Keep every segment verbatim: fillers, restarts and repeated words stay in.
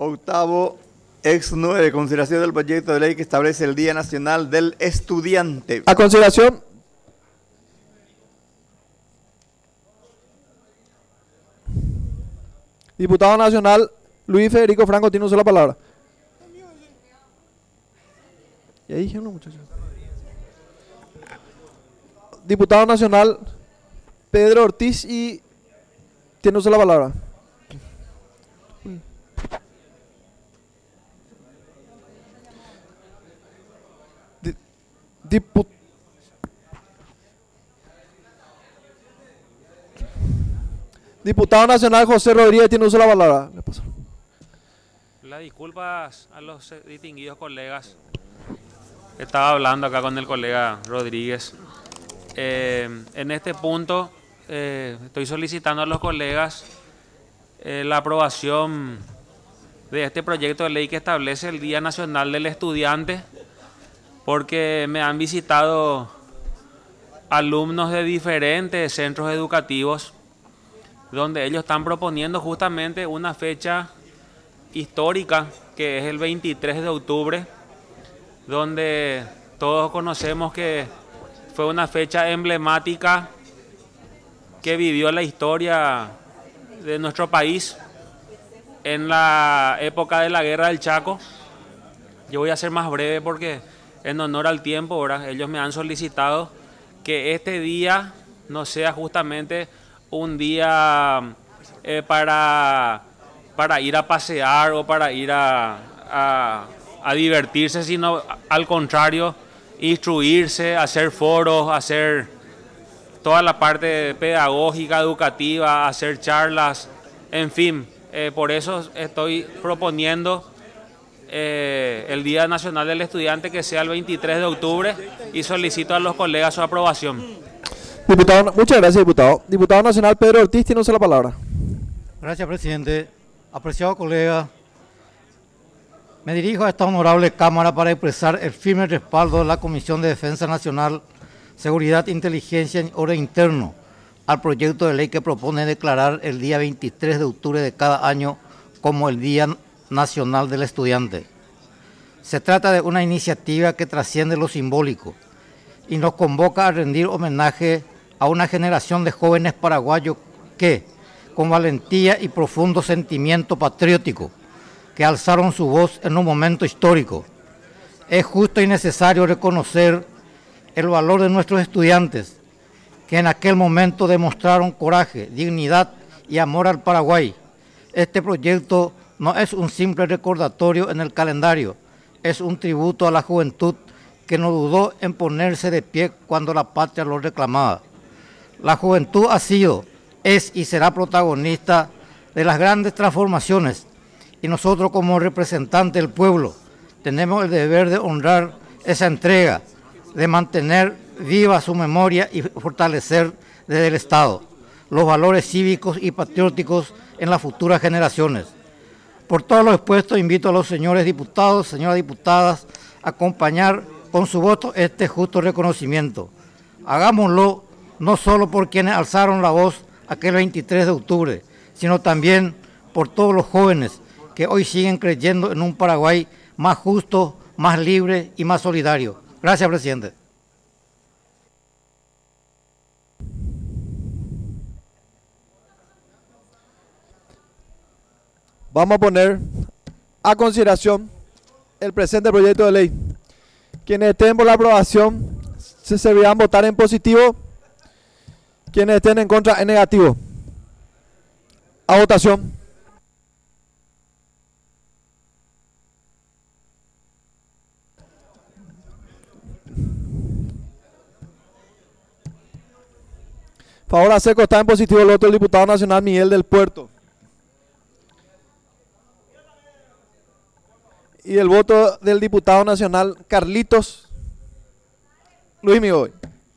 Octavo, ex nueve, consideración del proyecto de ley que establece el Día Nacional del Estudiante. A consideración. Diputado Nacional Luis Federico Franco tiene usted la palabra. Y ahí dije uno, muchachos. Diputado Nacional Pedro Ortiz y tiene usted la palabra. Diput Diputado Nacional José Rodríguez tiene uso de la palabra. Las disculpas a los distinguidos colegas. Estaba hablando acá con el colega Rodríguez. Eh, en este punto eh, estoy solicitando a los colegas eh, la aprobación de este proyecto de ley que establece el Día Nacional del Estudiante, porque me han visitado alumnos de diferentes centros educativos donde ellos están proponiendo justamente una fecha histórica que es el veintitrés de octubre, donde todos conocemos que fue una fecha emblemática que vivió la historia de nuestro país en la época de la Guerra del Chaco. Yo voy a ser más breve porque en honor al tiempo, ¿verdad? Ellos me han solicitado que este día no sea justamente un día eh, para, para ir a pasear o para ir a, a, a divertirse, sino al contrario, instruirse, hacer foros, hacer toda la parte pedagógica, educativa, hacer charlas, en fin. Eh, por eso estoy proponiendo eh, el Día Nacional del Estudiante que sea el veintitrés de octubre y solicito a los colegas su aprobación. Diputado, muchas gracias, diputado. Diputado Nacional Pedro Ortiz, tiene usted la palabra. Gracias, presidente. Apreciado colega, me dirijo a esta honorable Cámara para expresar el firme respaldo de la Comisión de Defensa Nacional, Seguridad, Inteligencia y Orden Interno al proyecto de ley que propone declarar el día veintitrés de octubre de cada año como el Día Nacional del Estudiante. Se trata de una iniciativa que trasciende lo simbólico y nos convoca a rendir homenaje a una generación de jóvenes paraguayos que, con valentía y profundo sentimiento patriótico, que alzaron su voz en un momento histórico. Es justo y necesario reconocer el valor de nuestros estudiantes, que en aquel momento demostraron coraje, dignidad y amor al Paraguay. Este proyecto no es un simple recordatorio en el calendario, es un tributo a la juventud que no dudó en ponerse de pie cuando la patria lo reclamaba. La juventud ha sido, es y será protagonista de las grandes transformaciones, y nosotros como representantes del pueblo tenemos el deber de honrar esa entrega, de mantener viva su memoria y fortalecer desde el Estado los valores cívicos y patrióticos en las futuras generaciones. Por todo lo expuesto, invito a los señores diputados, señoras diputadas, a acompañar con su voto este justo reconocimiento. Hagámoslo no solo por quienes alzaron la voz aquel veintitrés de octubre, sino también por todos los jóvenes que hoy siguen creyendo en un Paraguay más justo, más libre y más solidario. Gracias, presidente. Vamos a poner a consideración el presente proyecto de ley. Quienes estén por la aprobación se servirán votar en positivo. Quienes estén en contra en negativo. A votación. Favor a seco, está en positivo el voto del diputado nacional Miguel del Puerto. Y el voto del diputado nacional Carlitos Luis Migoy.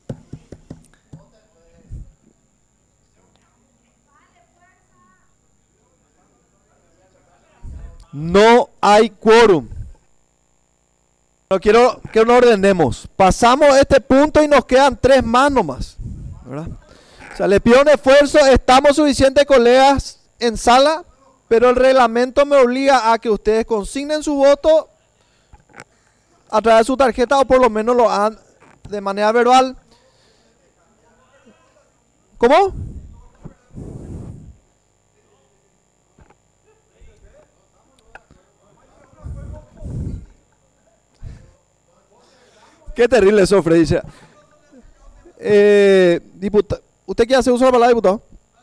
No hay quórum. No quiero que nos ordenemos. Pasamos este punto y nos quedan tres más nomás, ¿verdad? O sea, le pido un esfuerzo. Estamos suficientes colegas en sala. pero el reglamento me obliga a que ustedes consignen su voto a través de su tarjeta o por lo menos lo hagan de manera verbal. ¿Cómo? Qué terrible eso, Freddy. Eh, diputa- ¿Usted quiere hacer uso de la palabra, diputado?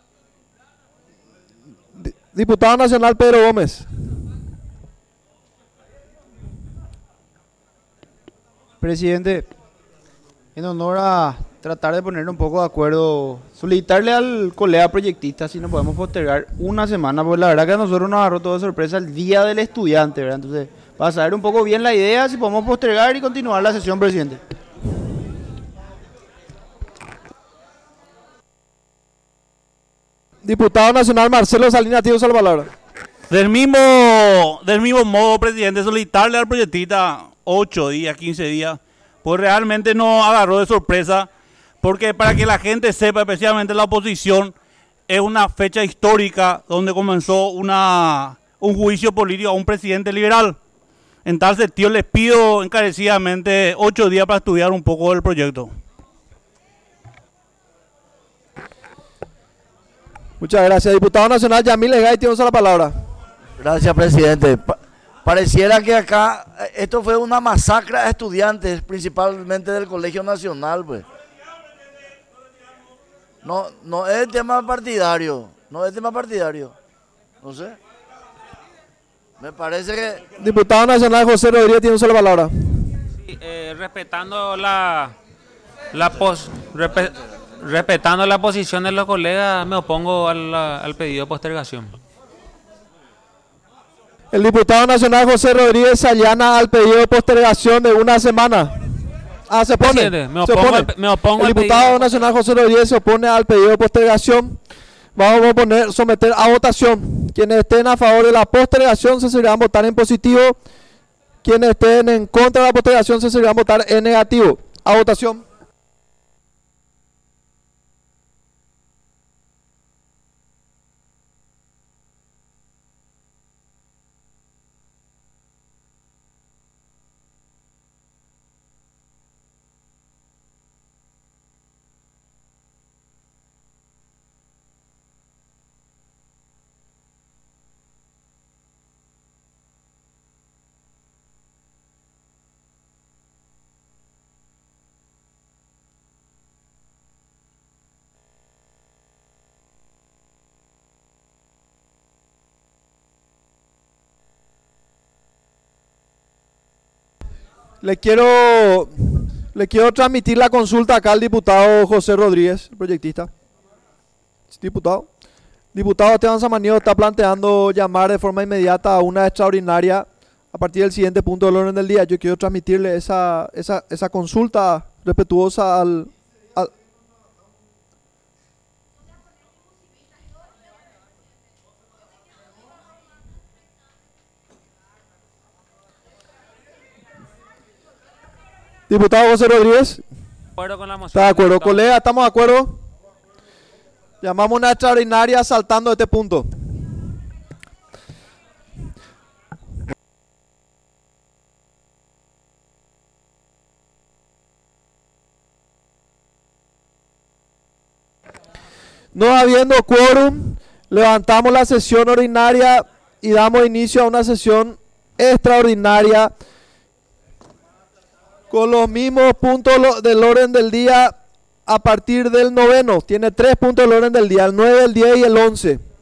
Di- Diputado Nacional Pedro Gómez. Presidente, en honor a tratar de poner un poco de acuerdo, solicitarle al colega proyectista si nos podemos postergar una semana, porque la verdad que a nosotros nos agarró todo de sorpresa el día del estudiante, ¿verdad? Entonces, para saber un poco bien la idea, si podemos postergar y continuar la sesión, presidente. Diputado Nacional Marcelo Salinas tiene uso de la palabra. Del mismo, del mismo modo, presidente, solicitarle al proyectista ocho días, quince días, pues realmente nos agarró de sorpresa, porque para que la gente sepa, especialmente la oposición, es una fecha histórica donde comenzó una, un juicio político a un presidente liberal. En tal sentido, les pido encarecidamente ocho días para estudiar un poco el proyecto. Muchas gracias. Diputado Nacional Yamil Egay tiene uso de la palabra. Gracias, presidente. Pa- pareciera que acá eh, esto fue una masacre a estudiantes, principalmente del Colegio Nacional, pues. No, no es tema partidario, no es tema partidario. No sé. Me parece que Diputado Nacional José Rodríguez tiene uso de la palabra. Sí, eh, respetando la, la pos, respe- respetando la posición de los colegas, me opongo al, al pedido de postergación. El diputado nacional José Rodríguez se allana al pedido de postergación de una semana. Ah, se opone. Presidente, me Se opongo opone. al- me opongo El al diputado pedido. nacional José Rodríguez se opone al pedido de postergación. Vamos a poner, someter a votación. Quienes estén a favor de la postergación se seguirán votar en positivo. Quienes estén en contra de la postergación se seguirán votar en negativo. A votación. Le quiero, le quiero transmitir la consulta acá al diputado José Rodríguez, el proyectista. Diputado. Diputado Esteban Samaniego está planteando llamar de forma inmediata a una extraordinaria a partir del siguiente punto del orden del día. Yo quiero transmitirle esa, esa, esa consulta respetuosa al, al... Diputado José Rodríguez. De acuerdo con la moción. ¿Está de acuerdo, diputado. colega? ¿Estamos de acuerdo? Llamamos una extraordinaria saltando este punto. No habiendo quórum, levantamos la sesión ordinaria y damos inicio a una sesión extraordinaria con los mismos puntos lo- del orden del día a partir del noveno. Tiene tres puntos del orden del día, el nueve, el diez y el once.